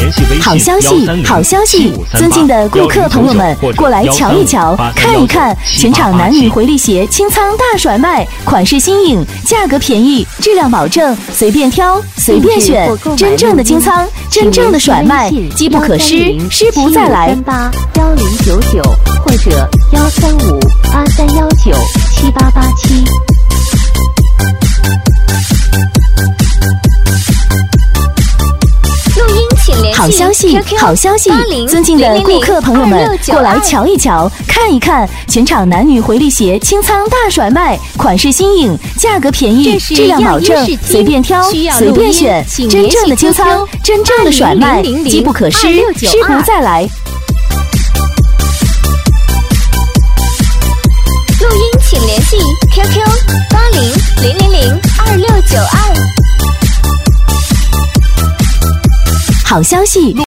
好消息，好消息！尊敬的顾客朋友们，过来瞧一瞧，看一看，全场男女回力鞋清仓大甩卖，款式新颖，价格便宜，质量保证，随便挑，随便选，真正的清仓，真正的甩卖，机不可失，失不再来。 1099或者13583197887。 好消息，好消息！尊敬的顾客朋友们，过来瞧一瞧，看一看，全场男女回力鞋清仓大甩卖，款式新颖，价格便宜，质量保证，随便挑，随便选，真正的清仓，真正的甩卖，机不可失，失不再来。 录音请联系 QQ8000022692。 好消息！